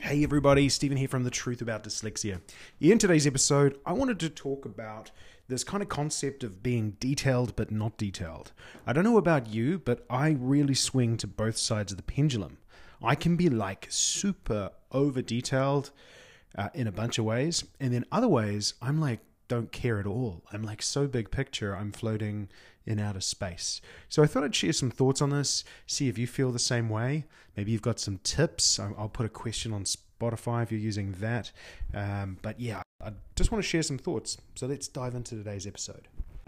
Hey everybody, Stephen here from The Truth About Dyslexia. In today's episode, I wanted to talk about this kind of concept of being detailed but not detailed. I don't know about you, but I really swing to both sides of the pendulum. I can be like super over detailed in a bunch of ways, and then other ways I'm like don't care at all. I'm like so big picture, I'm floating in outer space. So I thought I'd share some thoughts on this, see if you feel the same way. Maybe you've got some tips. I'll put a question on Spotify if you're using that. But yeah, I just want to share some thoughts. So let's dive into today's episode.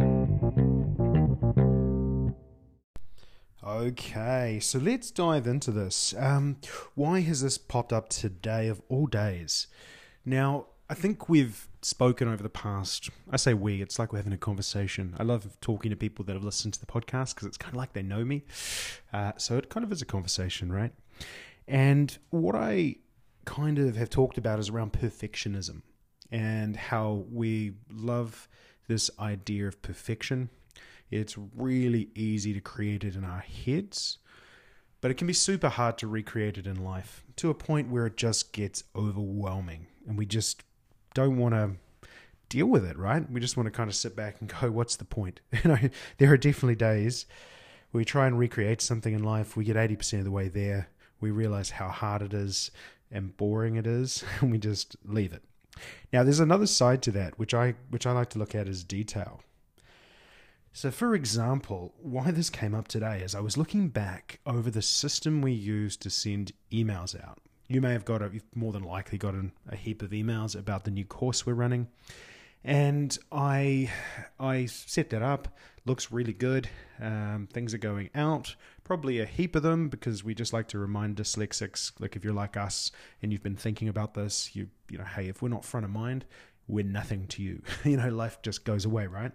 Okay, so let's dive into this. Why has this popped up today of all days? Now, I think we've spoken over the past, I say we, it's like we're having a conversation. I love talking to people that have listened to the podcast because it's kind of like they know me. So it kind of is a conversation, right? And what I kind of have talked about is around perfectionism and how we love this idea of perfection. It's really easy to create it in our heads, but it can be super hard to recreate it in life to a point where it just gets overwhelming and we just don't want to deal with it, right? We just want to kind of sit back and go, what's the point? There are definitely days where we try and recreate something in life, we get 80% of the way there, we realize how hard it is and boring it is, and we just leave it. Now, there's another side to that, which I like to look at as detail. So, for example, why this came up today is I was looking back over the system we use to send emails out. You may have you've more than likely gotten a heap of emails about the new course we're running. And I set that up. Looks really good. Things are going out. Probably a heap of them because we just like to remind dyslexics, like if you're like us and you've been thinking about this, you know, hey, if we're not front of mind, we're nothing to you. Life just goes away, right?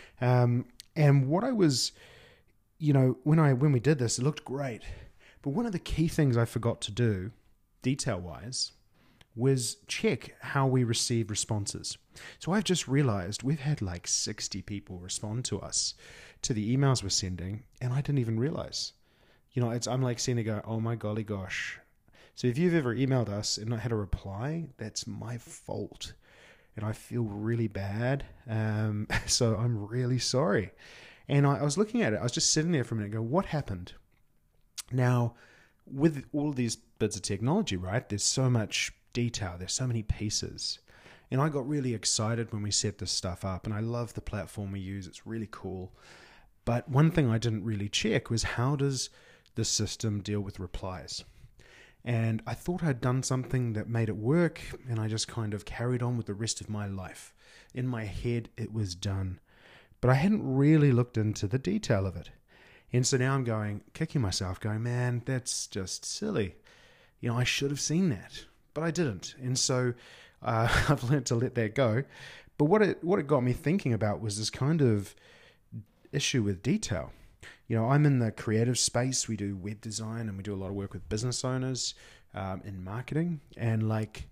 And what I was, when we did this, it looked great. But one of the key things I forgot to do, detail-wise, was check how we receive responses. So I've just realized we've had like 60 people respond to us, to the emails we're sending, and I didn't even realize. I'm like seeing it go, oh my golly gosh. So if you've ever emailed us and not had a reply, that's my fault. And I feel really bad. So I'm really sorry. And I was looking at it. I was just sitting there for a minute and go, what happened? Now, with all these bits of technology, right, there's so much detail. There's so many pieces. And I got really excited when we set this stuff up. And I love the platform we use. It's really cool. But one thing I didn't really check was how does the system deal with replies? And I thought I'd done something that made it work, and I just kind of carried on with the rest of my life. In my head, it was done. But I hadn't really looked into the detail of it. And so now I'm kicking myself, going, man, that's just silly. I should have seen that, but I didn't. And so I've learned to let that go. But what it got me thinking about was this kind of issue with detail. I'm in the creative space. We do web design and we do a lot of work with business owners in marketing. And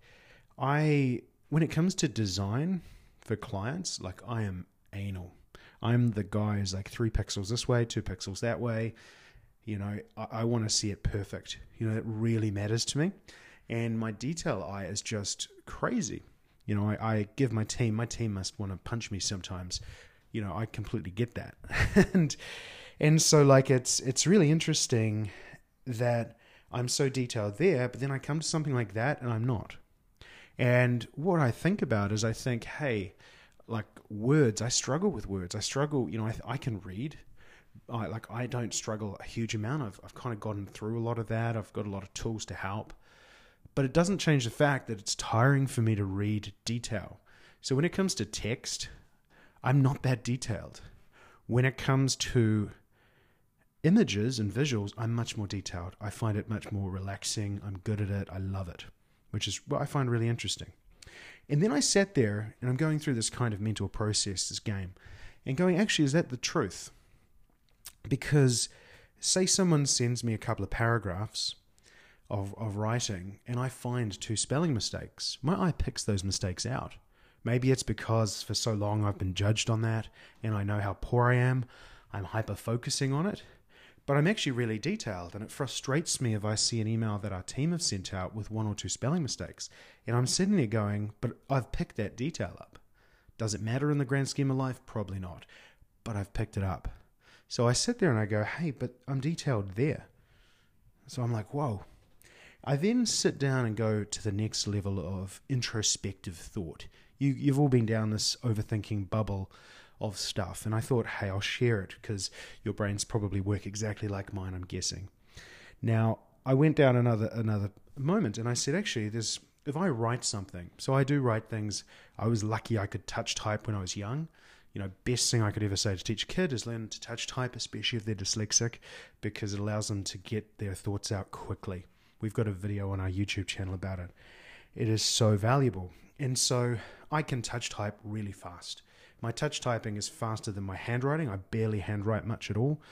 when it comes to design for clients, I am anal. I'm the guy who's like 3 pixels this way, 2 pixels that way. I want to see it perfect. It really matters to me. And my detail eye is just crazy. I give my team must want to punch me sometimes. I completely get that. And so it's really interesting that I'm so detailed there, but then I come to something like that and I'm not. And what I think about is hey, like words, I struggle with words. I struggle, I can read. I don't struggle a huge amount. I've kind of gotten through a lot of that. I've got a lot of tools to help. But it doesn't change the fact that it's tiring for me to read detail. So when it comes to text, I'm not that detailed. When it comes to images and visuals, I'm much more detailed. I find it much more relaxing. I'm good at it. I love it, which is what I find really interesting. And then I sat there and I'm going through this kind of mental process, this game, and going, actually, is that the truth? Because say someone sends me a couple of paragraphs of writing and I find 2 spelling mistakes, my eye picks those mistakes out. Maybe it's because for so long I've been judged on that and I know how poor I am. I'm hyper-focusing on it. but I'm actually really detailed, and it frustrates me if I see an email that our team have sent out with 1 or 2 spelling mistakes, and I'm sitting there going, but I've picked that detail up. Does it matter in the grand scheme of life? Probably not, but I've picked it up. So I sit there and I go, hey, but I'm detailed there. So I'm like, whoa. I then sit down and go to the next level of introspective thought. You've all been down this overthinking bubble of stuff, and I thought, hey, I'll share it because your brains probably work exactly like mine, I'm guessing. Now, I went down another moment, and I said, actually, if I write something, so I do write things. I was lucky I could touch type when I was young. Best thing I could ever say to teach a kid is learn to touch type, especially if they're dyslexic, because it allows them to get their thoughts out quickly. We've got a video on our YouTube channel about it. It is so valuable. And so I can touch type really fast. My touch typing is faster than my handwriting. I barely handwrite much at all.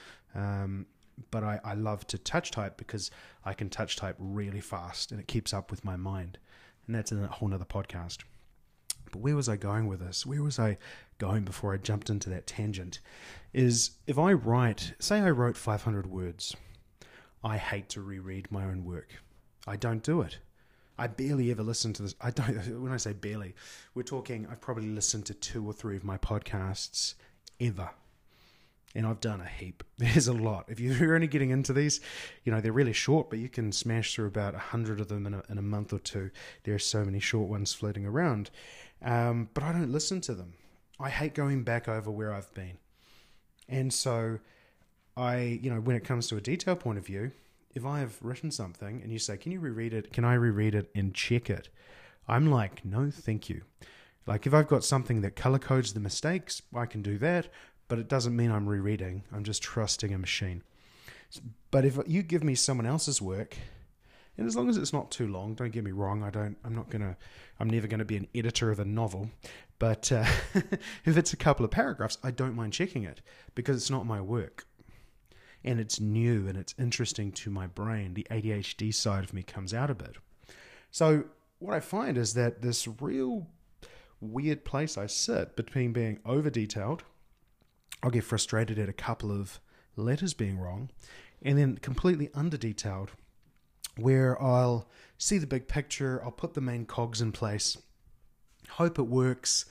But I love to touch type because I can touch type really fast and it keeps up with my mind. And that's in a whole nother podcast. But where was I going with this? Where was I going before I jumped into that tangent? Is if I say I wrote 500 words, I hate to reread my own work. I don't do it. I barely ever listen to this. When I say barely, we're talking, I've probably listened to 2 or 3 of my podcasts ever. And I've done a heap. There's a lot. If you're only getting into these, they're really short, but you can smash through about 100 of them in a month or 2. There are so many short ones floating around. But I don't listen to them. I hate going back over where I've been. And so when it comes to a detail point of view, if I have written something and you say, can you reread it? Can I reread it and check it? I'm like, no, thank you. Like if I've got something that color codes the mistakes, I can do that, but it doesn't mean I'm rereading. I'm just trusting a machine. But if you give me someone else's work, and as long as it's not too long, don't get me wrong, I'm never going to be an editor of a novel, but if it's a couple of paragraphs, I don't mind checking it because it's not my work. And it's new and it's interesting to my brain. The ADHD side of me comes out a bit. So what I find is that this real weird place I sit between being over-detailed, I'll get frustrated at a couple of letters being wrong, and then completely under-detailed, where I'll see the big picture, I'll put the main cogs in place, hope it works,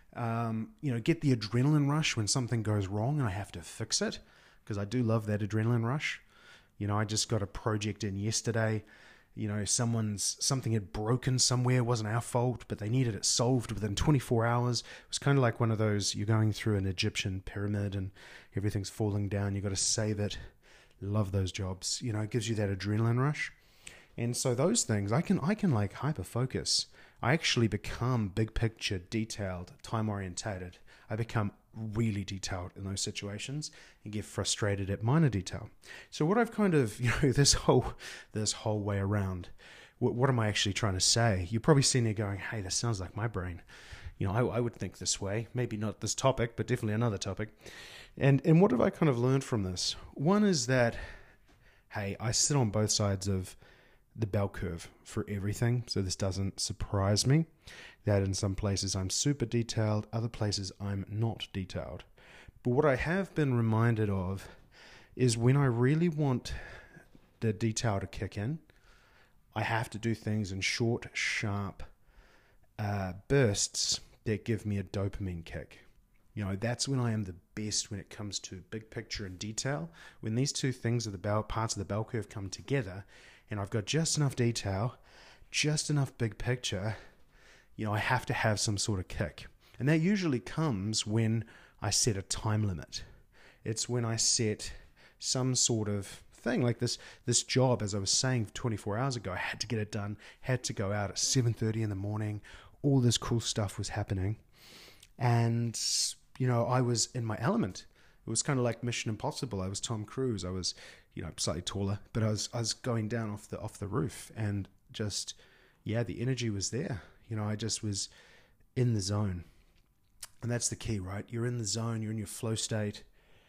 get the adrenaline rush when something goes wrong and I have to fix it. Because I do love that adrenaline rush. I just got a project in yesterday. Something had broken somewhere. It wasn't our fault, but they needed it solved within 24 hours. It was kind of like one of those, you're going through an Egyptian pyramid and everything's falling down. You got to save it. Love those jobs. It gives you that adrenaline rush. And so those things, I can like hyper focus. I actually become big picture, detailed, time orientated. I become really detailed in those situations and get frustrated at minor detail. So what I've kind of, this whole way around, what am I actually trying to say? You're probably sitting there going, hey, that sounds like my brain. I would think this way. Maybe not this topic, but definitely another topic. And what have I kind of learned from this? One is that, hey, I sit on both sides of the bell curve for everything. So this doesn't surprise me that in some places I'm super detailed, other places I'm not detailed. But what I have been reminded of is when I really want the detail to kick in, I have to do things in short, sharp bursts that give me a dopamine kick. That's when I am the best when it comes to big picture and detail. When these two things of the parts of the bell curve come together, and I've got just enough detail, just enough big picture, I have to have some sort of kick. And that usually comes when I set a time limit. It's when I set some sort of thing like this job, as I was saying 24 hours ago, I had to get it done, had to go out at 7:30 in the morning. All this cool stuff was happening. And, I was in my element. It was kind of like Mission Impossible. I was Tom Cruise. I was, slightly taller, but I was going down off the roof, and just, the energy was there. I just was in the zone. And that's the key, right? You're in the zone, you're in your flow state.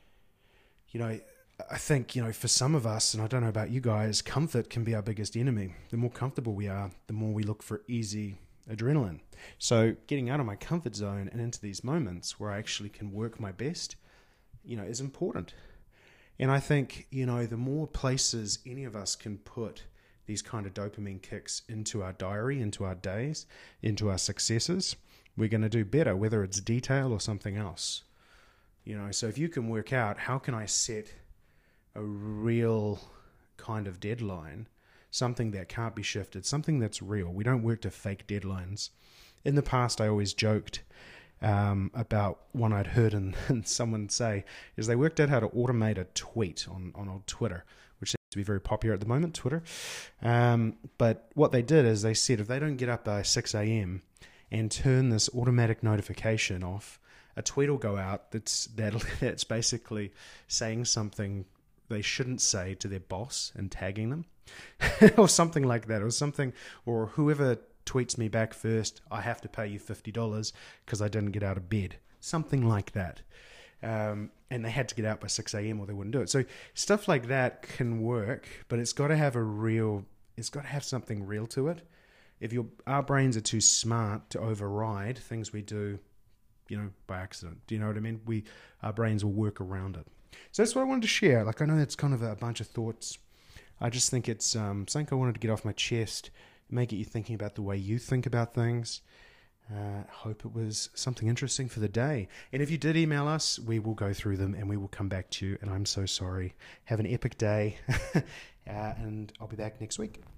I think, for some of us, and I don't know about you guys, comfort can be our biggest enemy. The more comfortable we are, the more we look for easy adrenaline. So getting out of my comfort zone and into these moments where I actually can work my best, is important. And I think, the more places any of us can put these kind of dopamine kicks into our diary, into our days, into our successes, we're going to do better, whether it's detail or something else. So if you can work out, how can I set a real kind of deadline, something that can't be shifted, something that's real. We don't work to fake deadlines. In the past, I always joked about one I'd heard and someone say, is they worked out how to automate a tweet on old Twitter, which seems to be very popular at the moment, Twitter. But what they did is they said if they don't get up by 6 a.m. and turn this automatic notification off, a tweet will go out that's basically saying something they shouldn't say to their boss and tagging them or something like that, or whoever tweets me back first, I have to pay you $50 because I didn't get out of bed, something like that. And they had to get out by 6 a.m. or they wouldn't do it. So stuff like that can work, but it's got to have something real to it. If our brains are too smart to override things we do, by accident. Do you know what I mean? Our brains will work around it. So that's what I wanted to share. I know that's kind of a bunch of thoughts. I just think it's something I wanted to get off my chest, make it you thinking about the way you think about things. Hope it was something interesting for the day. And if you did email us, we will go through them and we will come back to you. And I'm so sorry. Have an epic day. And I'll be back next week.